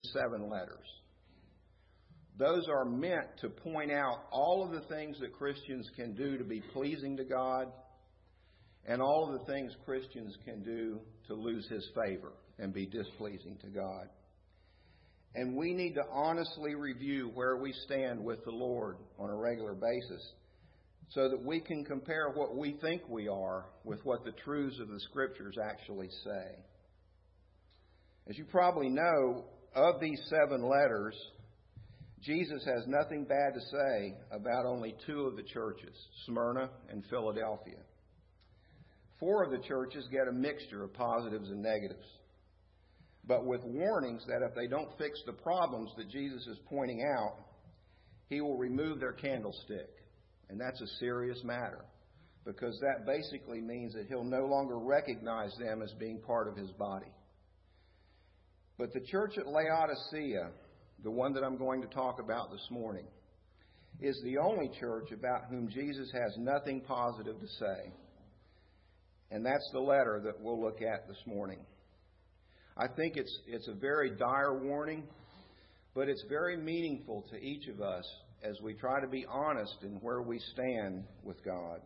7 letters. Those are meant to point out all of the things that Christians can do to be pleasing to God and all of the things Christians can do to lose His favor and be displeasing to God. And we need to honestly review where we stand with the Lord on a regular basis so that we can compare what we think we are with what the truths of the Scriptures actually say. As you probably know, of these 7 letters, Jesus has nothing bad to say about only 2 of the churches, Smyrna and Philadelphia. 4 of the churches get a mixture of positives and negatives, but with warnings that if they don't fix the problems that Jesus is pointing out, He will remove their candlestick. And that's a serious matter, because that basically means that He'll no longer recognize them as being part of His body. But the church at Laodicea, the one that I'm going to talk about this morning, is the only church about whom Jesus has nothing positive to say. And that's the letter that we'll look at this morning. I think it's a very dire warning, but it's very meaningful to each of us as we try to be honest in where we stand with God.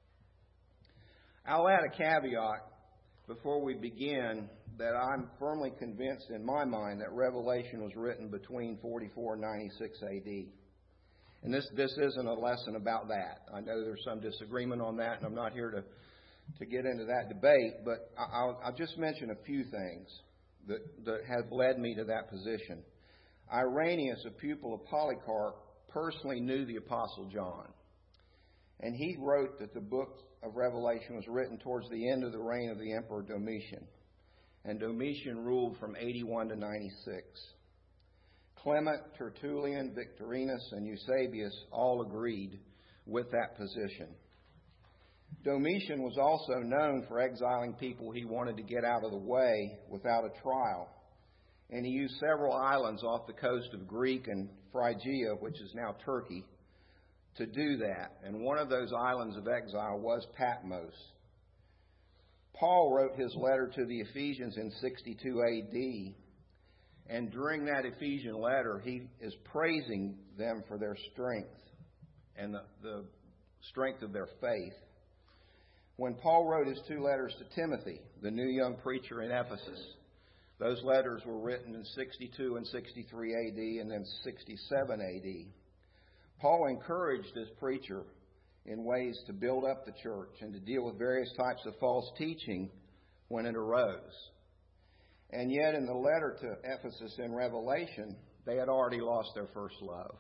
I'll add a caveat before we begin that I'm firmly convinced in my mind that Revelation was written between 44 and 96 A.D. And this isn't a lesson about that. I know there's some disagreement on that, and I'm not here to get into that debate, but I'll just mention a few things that have led me to that position. Irenaeus, a pupil of Polycarp, personally knew the Apostle John. And he wrote that the book of Revelation was written towards the end of the reign of the Emperor Domitian. And Domitian ruled from 81 to 96. Clement, Tertullian, Victorinus, and Eusebius all agreed with that position. Domitian was also known for exiling people he wanted to get out of the way without a trial. And he used several islands off the coast of Greek and Phrygia, which is now Turkey, to do that. And one of those islands of exile was Patmos. Paul wrote his letter to the Ephesians in 62 A.D. And during that Ephesian letter, he is praising them for their strength and the strength of their faith. When Paul wrote his 2 letters to Timothy, the new young preacher in Ephesus, those letters were written in 62 and 63 A.D. and then 67 A.D. Paul encouraged this preacher in ways to build up the church and to deal with various types of false teaching when it arose. And yet in the letter to Ephesus in Revelation, they had already lost their first love.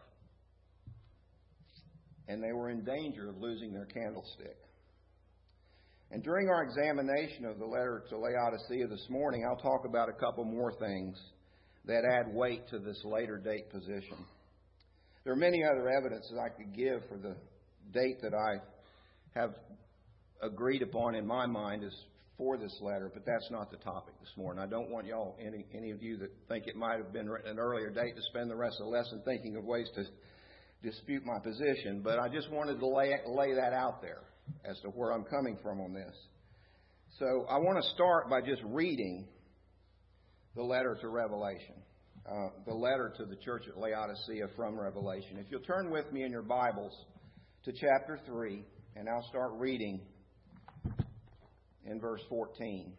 And they were in danger of losing their candlestick. And during our examination of the letter to Laodicea this morning, I'll talk about a couple more things that add weight to this later date position. There are many other evidences I could give for the date that I have agreed upon in my mind is for this letter, but that's not the topic this morning. I don't want y'all, any of you that think it might have been an earlier date, to spend the rest of the lesson thinking of ways to dispute my position, but I just wanted to lay that out there as to where I'm coming from on this. So I want to start by just reading the letter to Revelation, the letter to the church at Laodicea from Revelation. If you'll turn with me in your Bibles to chapter 3, and I'll start reading in verse 14.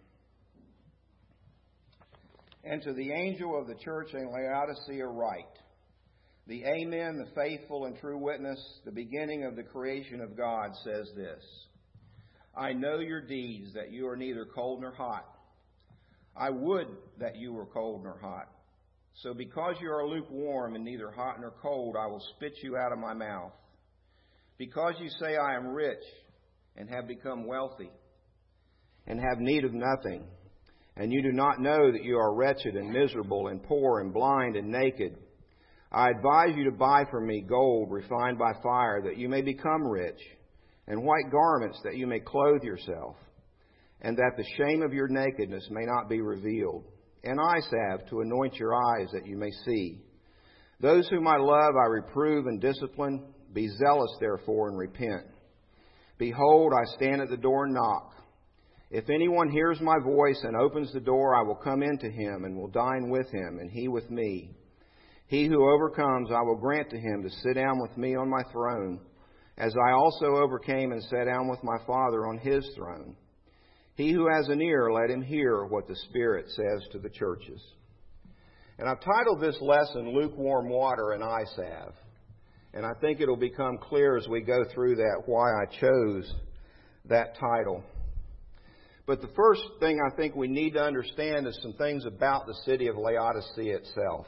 And to the angel of the church in Laodicea write, the Amen, the faithful and true witness, the beginning of the creation of God, says this: I know your deeds, that you are neither cold nor hot. I would that you were cold nor hot. So because you are lukewarm and neither hot nor cold, I will spit you out of my mouth. Because you say, I am rich and have become wealthy and have need of nothing, and you do not know that you are wretched and miserable and poor and blind and naked, I advise you to buy from me gold refined by fire, that you may become rich, and white garments, that you may clothe yourself, and that the shame of your nakedness may not be revealed, and eye salve to anoint your eyes, that you may see. Those whom I love I reprove and discipline. Be zealous, therefore, and repent. Behold, I stand at the door and knock. If anyone hears my voice and opens the door, I will come into him and will dine with him, and he with me. He who overcomes, I will grant to him to sit down with me on my throne, as I also overcame and sat down with my Father on his throne. He who has an ear, let him hear what the Spirit says to the churches. And I've titled this lesson, Lukewarm Water and Eye Salve. And I think it'll become clear as we go through that why I chose that title. But the first thing I think we need to understand is some things about the city of Laodicea itself.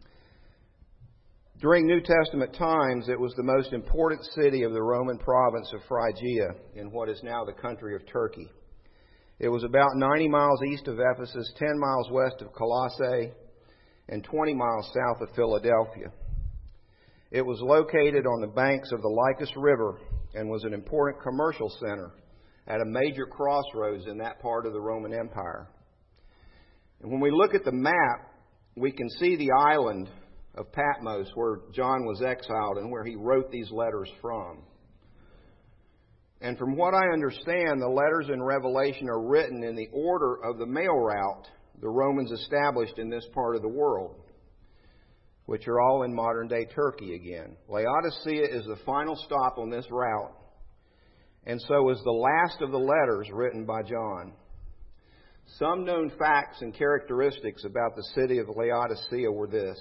During New Testament times, it was the most important city of the Roman province of Phrygia in what is now the country of Turkey. It was about 90 miles east of Ephesus, 10 miles west of Colossae, and 20 miles south of Philadelphia. It was located on the banks of the Lycus River and was an important commercial center at a major crossroads in that part of the Roman Empire. And when we look at the map, we can see the island of Patmos where John was exiled and where he wrote these letters from. And from what I understand, the letters in Revelation are written in the order of the mail route the Romans established in this part of the world, which are all in modern-day Turkey again. Laodicea is the final stop on this route, and so is the last of the letters written by John. Some known facts and characteristics about the city of Laodicea were this.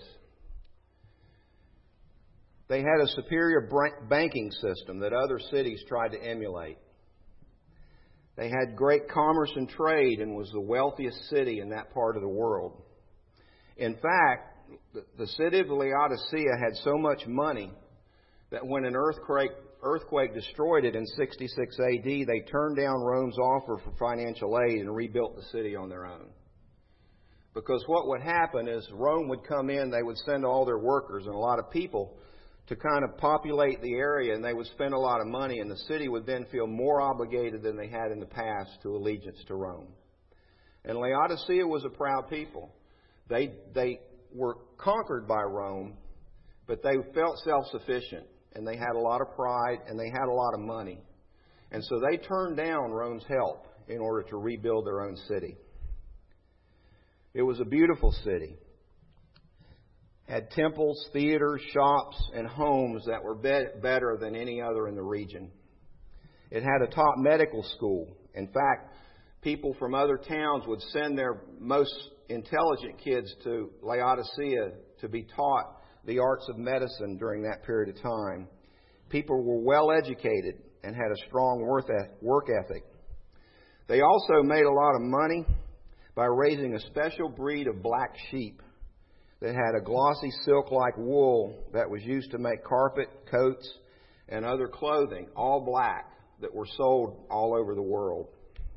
They had a superior banking system that other cities tried to emulate. They had great commerce and trade and was the wealthiest city in that part of the world. In fact, the city of Laodicea had so much money that when an earthquake destroyed it in 66 AD, they turned down Rome's offer for financial aid and rebuilt the city on their own. Because what would happen is Rome would come in, they would send all their workers and a lot of people to kind of populate the area, and they would spend a lot of money, and the city would then feel more obligated than they had in the past to allegiance to Rome. And Laodicea was a proud people. They were conquered by Rome, but they felt self-sufficient, and they had a lot of pride, and they had a lot of money. And so they turned down Rome's help in order to rebuild their own city. It was a beautiful city. Had temples, theaters, shops, and homes that were better than any other in the region. It had a top medical school. In fact, people from other towns would send their most intelligent kids to Laodicea to be taught the arts of medicine during that period of time. People were well educated and had a strong work ethic. They also made a lot of money by raising a special breed of black sheep that had a glossy silk-like wool that was used to make carpet, coats, and other clothing, all black, that were sold all over the world.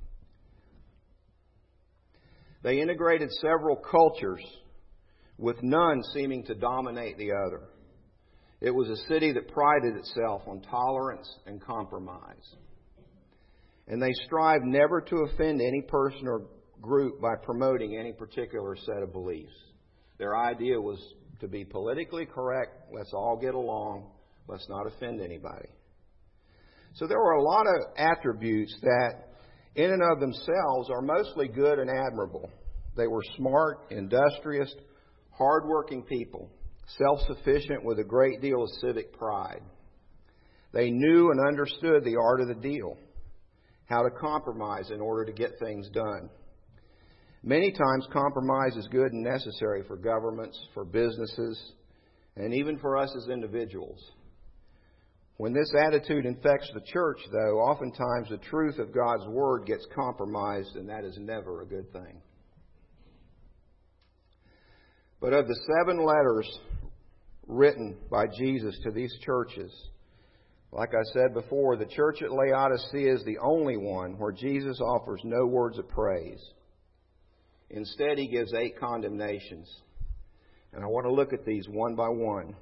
They integrated several cultures, with none seeming to dominate the other. It was a city that prided itself on tolerance and compromise. And they strived never to offend any person or group by promoting any particular set of beliefs. Their idea was to be politically correct. Let's all get along. Let's not offend anybody. So there were a lot of attributes that in and of themselves are mostly good and admirable. They were smart, industrious, hardworking people, self-sufficient with a great deal of civic pride. They knew and understood the art of the deal, how to compromise in order to get things done. Many times compromise is good and necessary for governments, for businesses, and even for us as individuals. When this attitude infects the church, though, oftentimes the truth of God's Word gets compromised, and that is never a good thing. But of the 7 letters written by Jesus to these churches, like I said before, the church at Laodicea is the only one where Jesus offers no words of praise. Instead, he gives 8 condemnations. And I want to look at these one by one.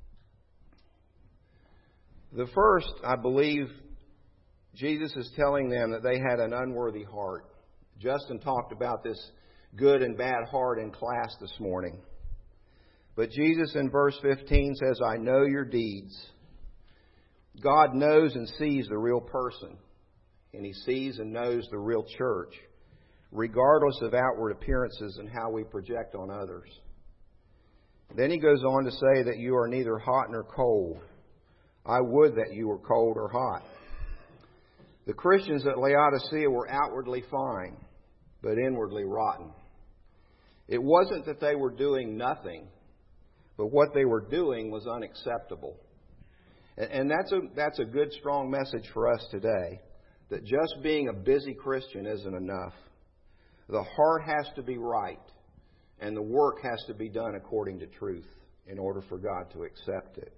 The first, I believe, Jesus is telling them that they had an unworthy heart. Justin talked about this good and bad heart in class this morning. But Jesus in verse 15 says, I know your deeds. God knows and sees the real person and he sees and knows the real church, regardless of outward appearances and how we project on others. Then he goes on to say that you are neither hot nor cold. I would that you were cold or hot. The Christians at Laodicea were outwardly fine, but inwardly rotten. It wasn't that they were doing nothing, but what they were doing was unacceptable. And that's a good, strong message for us today, that just being a busy Christian isn't enough. The heart has to be right, and the work has to be done according to truth in order for God to accept it.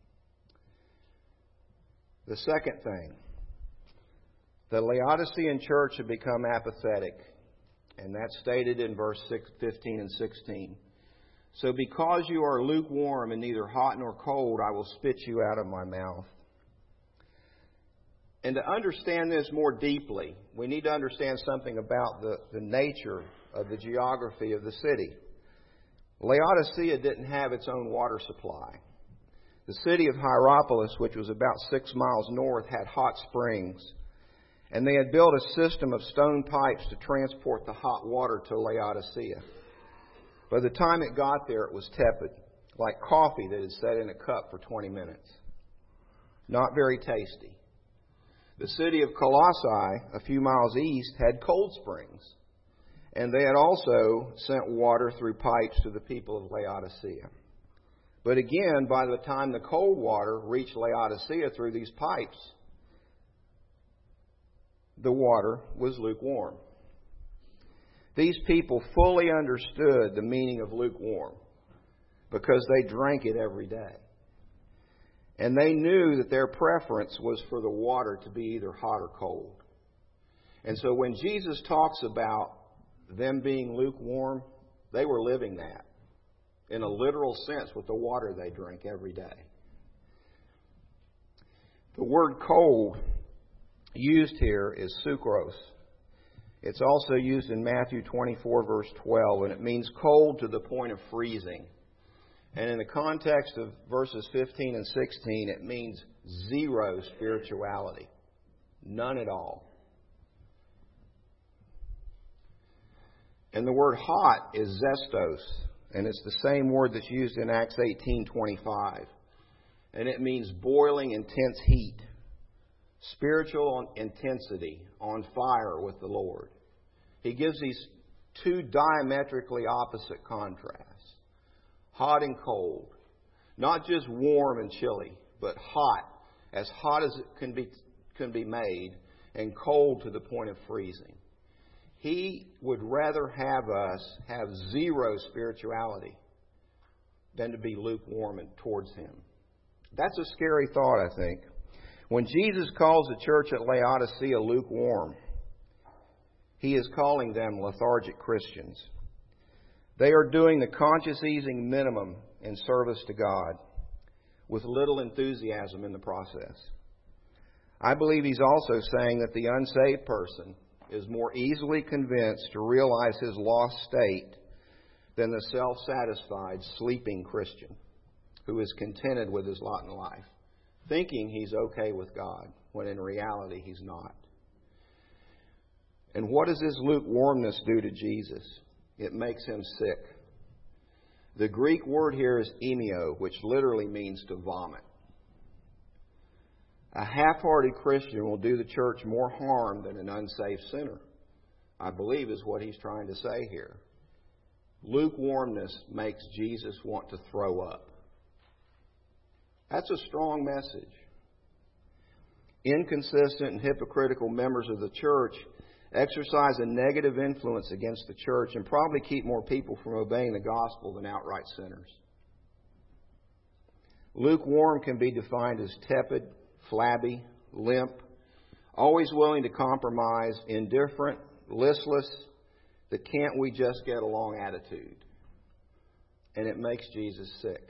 The second thing, the Laodicean church had become apathetic, and that's stated in verse 15 and 16. So because you are lukewarm and neither hot nor cold, I will spit you out of my mouth. And to understand this more deeply, we need to understand something about the nature of the geography of the city. Laodicea didn't have its own water supply. The city of Hierapolis, which was about 6 miles north, had hot springs. And they had built a system of stone pipes to transport the hot water to Laodicea. By the time it got there, it was tepid, like coffee that is set in a cup for 20 minutes. Not very tasty. The city of Colossae, a few miles east, had cold springs. And they had also sent water through pipes to the people of Laodicea. But again, by the time the cold water reached Laodicea through these pipes, the water was lukewarm. These people fully understood the meaning of lukewarm because they drank it every day. And they knew that their preference was for the water to be either hot or cold. And so when Jesus talks about them being lukewarm, they were living that in a literal sense with the water they drank every day. The word cold used here is sucros. It's also used in Matthew 24, verse 12, and it means cold to the point of freezing. And in the context of verses 15 and 16, it means zero spirituality. None at all. And the word hot is zestos, and it's the same word that's used in Acts 18:25. And it means boiling intense heat. Spiritual intensity, on fire with the Lord. He gives these two diametrically opposite contrasts. Hot and cold. Not just warm and chilly, but hot as it can be made, and cold to the point of freezing. He would rather have us have zero spirituality than to be lukewarm towards Him. That's a scary thought, I think. When Jesus calls the church at Laodicea lukewarm, He is calling them lethargic Christians. They are doing the conscious easing minimum in service to God with little enthusiasm in the process. I believe He's also saying that the unsaved person is more easily convinced to realize his lost state than the self-satisfied, sleeping Christian who is contented with his lot in life, thinking he's okay with God, when in reality he's not. And what does this lukewarmness do to Jesus? It makes Him sick. The Greek word here is emio, which literally means to vomit. A half-hearted Christian will do the church more harm than an unsaved sinner, I believe is what He's trying to say here. Lukewarmness makes Jesus want to throw up. That's a strong message. Inconsistent and hypocritical members of the church exercise a negative influence against the church and probably keep more people from obeying the gospel than outright sinners. Lukewarm can be defined as tepid, flabby, limp, always willing to compromise, indifferent, listless, the can't we just get along attitude. And it makes Jesus sick.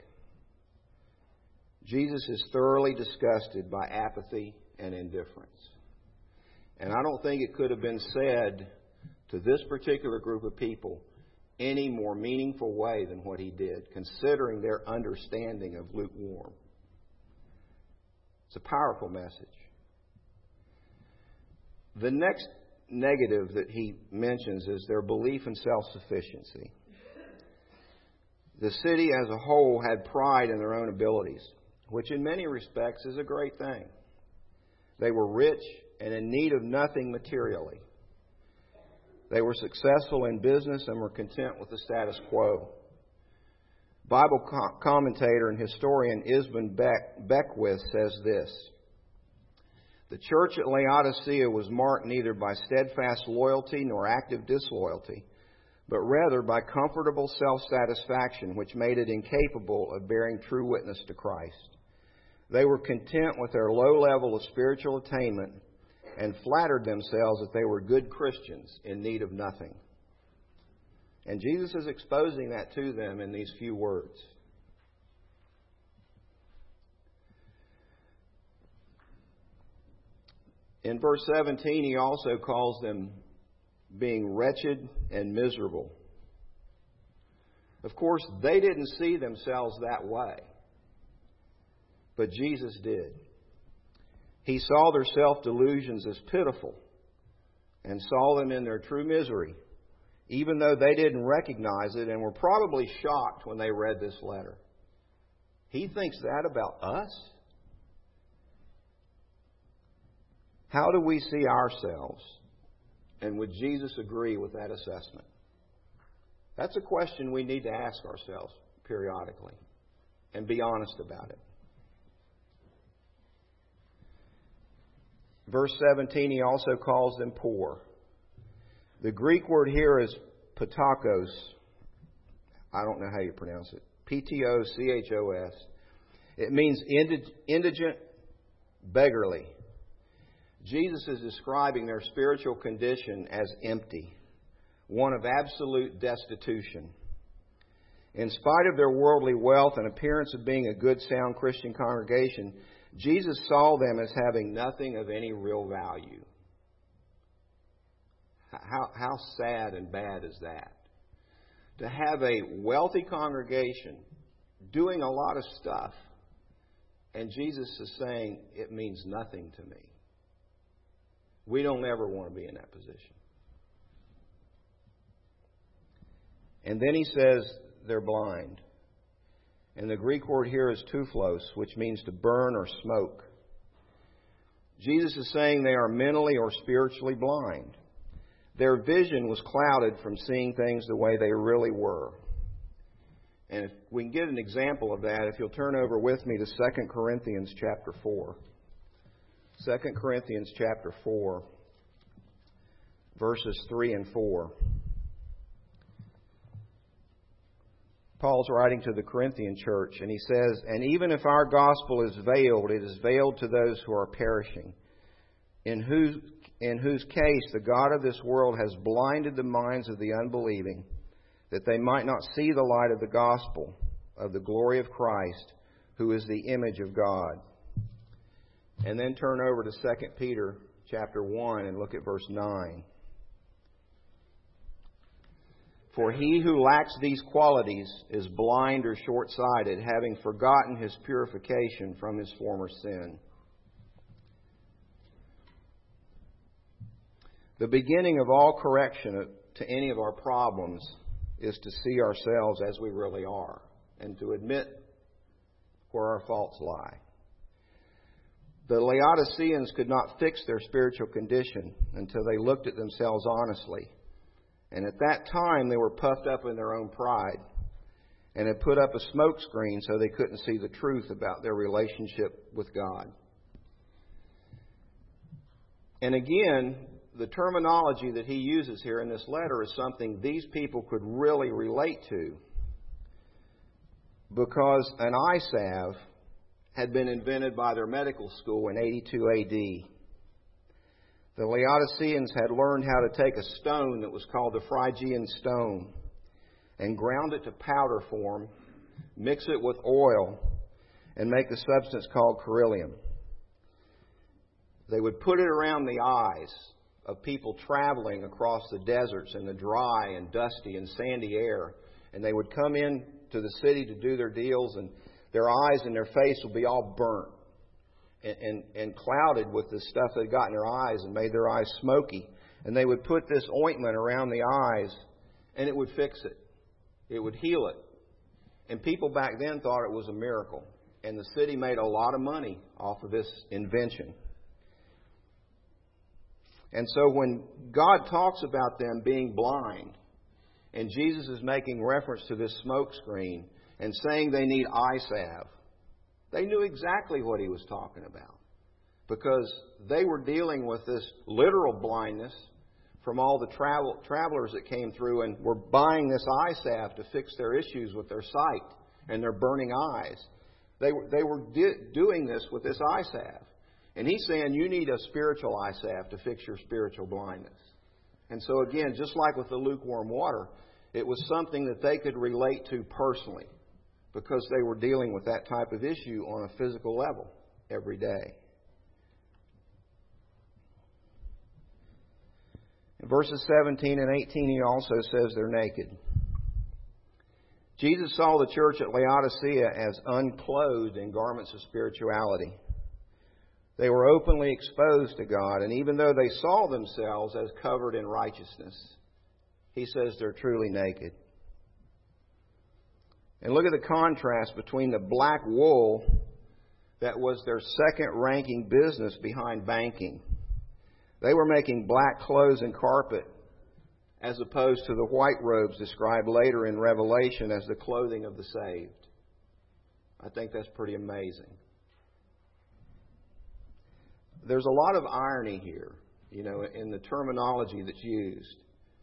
Jesus is thoroughly disgusted by apathy and indifference. And I don't think it could have been said to this particular group of people any more meaningful way than what He did, considering their understanding of lukewarm. It's a powerful message. The next negative that he mentions is their belief in self-sufficiency. The city as a whole had pride in their own abilities, which in many respects is a great thing. They were rich and in need of nothing materially. They were successful in business and were content with the status quo. Bible commentator and historian Isban Beckwith says this: "The church at Laodicea was marked neither by steadfast loyalty nor active disloyalty, but rather by comfortable self-satisfaction, which made it incapable of bearing true witness to Christ. They were content with their low level of spiritual attainment and flattered themselves that they were good Christians in need of nothing." And Jesus is exposing that to them in these few words. In verse 17, he also calls them being wretched and miserable. Of course, they didn't see themselves that way, but Jesus did. He saw their self-delusions as pitiful and saw them in their true misery, even though they didn't recognize it and were probably shocked when they read this letter. He thinks that about us? How do we see ourselves? And would Jesus agree with that assessment? That's a question we need to ask ourselves periodically and be honest about it. Verse 17, he also calls them poor. The Greek word here is patakos. I don't know how you pronounce it. P-T-O-C-H-O-S. It means indigent, beggarly. Jesus is describing their spiritual condition as empty, one of absolute destitution. In spite of their worldly wealth and appearance of being a good, sound Christian congregation, Jesus saw them as having nothing of any real value. How sad and bad is that? To have a wealthy congregation doing a lot of stuff, and Jesus is saying, it means nothing to me. We don't ever want to be in that position. And then he says they're blind. And the Greek word here is tuflos, which means to burn or smoke. Jesus is saying they are mentally or spiritually blind. Their vision was clouded from seeing things the way they really were. And if we can get an example of that, if you'll turn over with me to 2 Corinthians chapter 4. 2 Corinthians chapter 4, verses 3 and 4. Paul's writing to the Corinthian church, and he says, "And even if our gospel is veiled, it is veiled to those who are perishing, in whose case the God of this world has blinded the minds of the unbelieving, that they might not see the light of the gospel of the glory of Christ, who is the image of God." And then turn over to 2 Peter chapter 1 and look at verse 9. "For he who lacks these qualities is blind or short-sighted, having forgotten his purification from his former sin." The beginning of all correction to any of our problems is to see ourselves as we really are and to admit where our faults lie. The Laodiceans could not fix their spiritual condition until they looked at themselves honestly. And at that time, they were puffed up in their own pride and had put up a smoke screen so they couldn't see the truth about their relationship with God. And again, the terminology that he uses here in this letter is something these people could really relate to, because an eye salve had been invented by their medical school in 82 A.D. The Laodiceans had learned how to take a stone that was called the Phrygian stone and ground it to powder form, mix it with oil, and make the substance called coryllium. They would put it around the eyes of people traveling across the deserts in the dry and dusty and sandy air, and they would come in to the city to do their deals, and their eyes and their face would be all burnt. and clouded with the stuff that had got in their eyes and made their eyes smoky. And they would put this ointment around the eyes, and it would fix it. It would heal it. And people back then thought it was a miracle. And the city made a lot of money off of this invention. And so when God talks about them being blind, and Jesus is making reference to this smoke screen and saying they need eye salve, they knew exactly what He was talking about. Because they were dealing with this literal blindness from all the travelers that came through and were buying this eye salve to fix their issues with their sight and their burning eyes. They were doing this with this eye salve. And He's saying you need a spiritual eye salve to fix your spiritual blindness. And so again, just like with the lukewarm water, it was something that they could relate to personally because they were dealing with that type of issue on a physical level every day. In verses 17 and 18, He also says they're naked. Jesus saw the church at Laodicea as unclothed in garments of spirituality. They were openly exposed to God, and even though they saw themselves as covered in righteousness, He says they're truly naked. And look at the contrast between the black wool that was their second-ranking business behind banking. They were making black clothes and carpet as opposed to the white robes described later in Revelation as the clothing of the saved. I think that's pretty amazing. There's a lot of irony here, in the terminology that's used.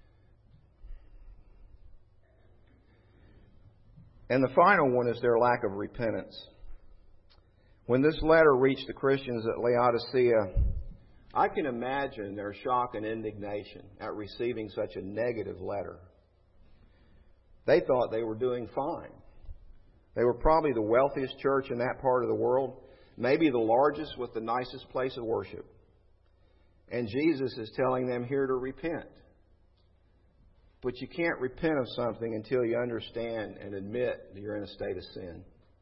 And the final one is their lack of repentance. When this letter reached the Christians at Laodicea, I can imagine their shock and indignation at receiving such a negative letter. They thought they were doing fine. They were probably the wealthiest church in that part of the world, maybe the largest with the nicest place of worship. And Jesus is telling them here to repent. But you can't repent of something until you understand and admit that you're in a state of sin.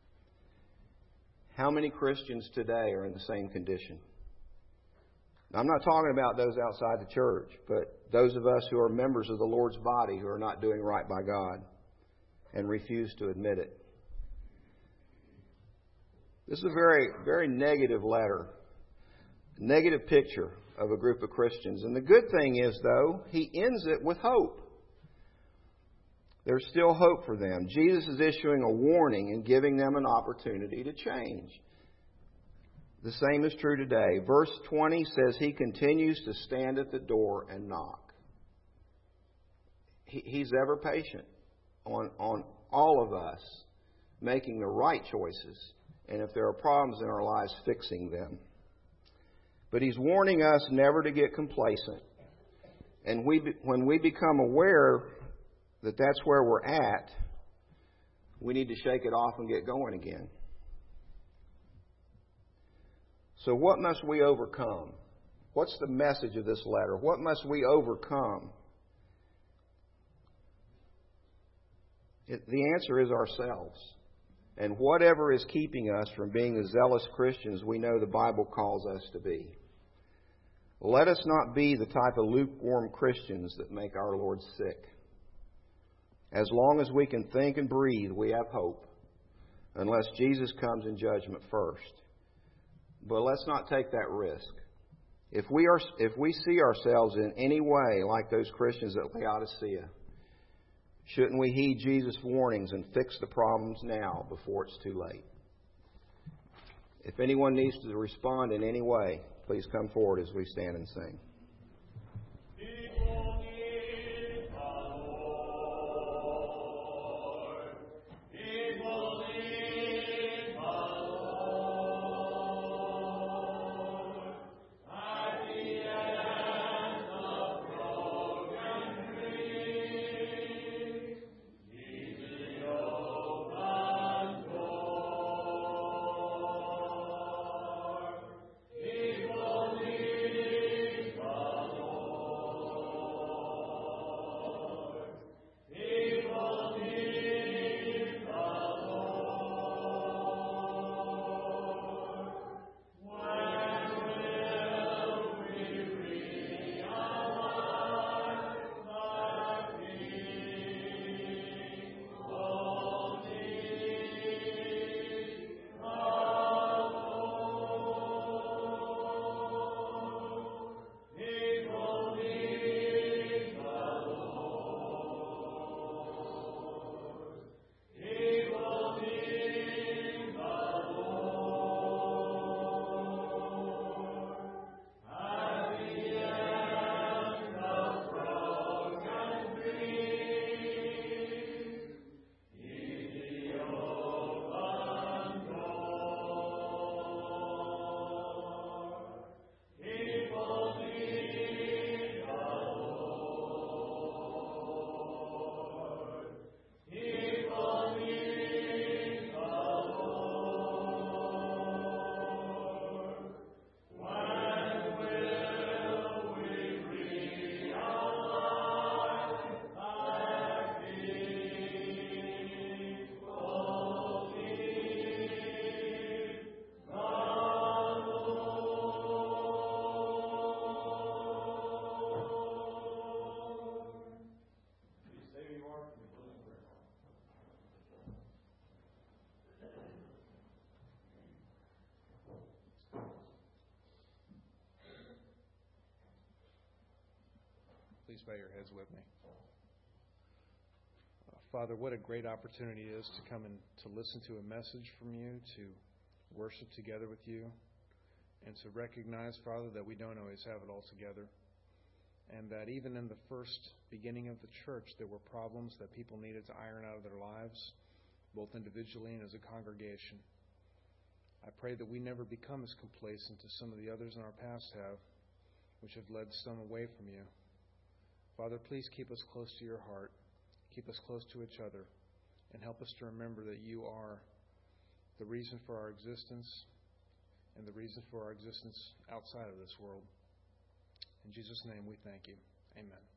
How many Christians today are in the same condition? I'm not talking about those outside the church, but those of us who are members of the Lord's body who are not doing right by God and refuse to admit it. This is a very, very negative letter, negative picture of a group of Christians. And the good thing is, though, He ends it with hope. There's still hope for them. Jesus is issuing a warning and giving them an opportunity to change. The same is true today. Verse 20 says He continues to stand at the door and knock. He's ever patient on all of us making the right choices, and if there are problems in our lives, fixing them. But He's warning us never to get complacent. And when we become aware that that's where we're at, we need to shake it off and get going again. So what must we overcome? What's the message of this letter? What must we overcome? The answer is ourselves. And whatever is keeping us from being the zealous Christians we know the Bible calls us to be. Let us not be the type of lukewarm Christians that make our Lord sick. As long as we can think and breathe, we have hope, unless Jesus comes in judgment first. But let's not take that risk. If we see ourselves in any way like those Christians at Laodicea, shouldn't we heed Jesus' warnings and fix the problems now before it's too late? If anyone needs to respond in any way, please come forward as we stand and sing. please bow your heads with me. Father, what a great opportunity it is to come and to listen to a message from you, to worship together with you, and to recognize, Father, that we don't always have it all together. And that even in the first beginning of the church, there were problems that people needed to iron out of their lives, both individually and as a congregation. I pray that we never become as complacent as some of the others in our past have, which have led some away from you. Father, please keep us close to your heart. Keep us close to each other, and help us to remember that you are the reason for our existence and the reason for our existence outside of this world. In Jesus' name we thank you. Amen.